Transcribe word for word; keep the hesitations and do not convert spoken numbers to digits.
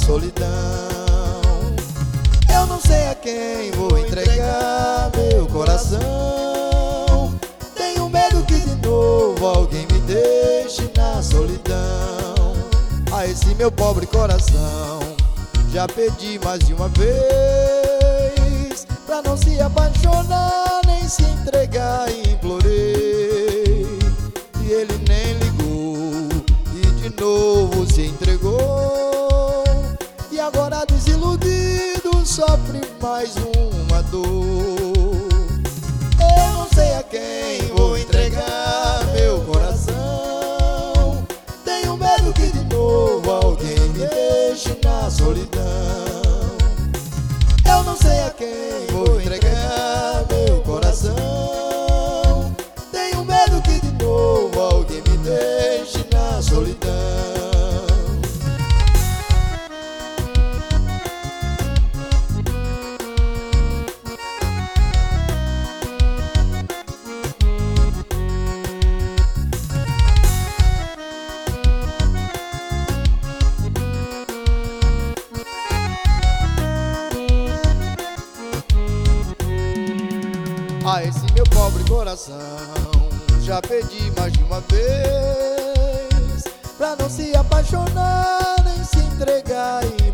solidão. Eu não sei a quem vou entregar meu coração. Tenho medo que de novo alguém me deixe na solidão. A esse meu pobre coração já pedi mais de uma vez pra não se apaixonar nem se entregar, e implorei e ele nem ligou e de novo se entregou. E agora desiludido sofre mais uma dor. Eu não sei a quem vou entregar meu coração. Tenho medo que de novo alguém me deixe na solidão. Eu não sei a quem vou entregar meu coração. Tenho medo que de novo alguém me deixe na solidão. A esse meu pobre coração já pedi mais de uma vez pra não se apaixonar nem se entregar.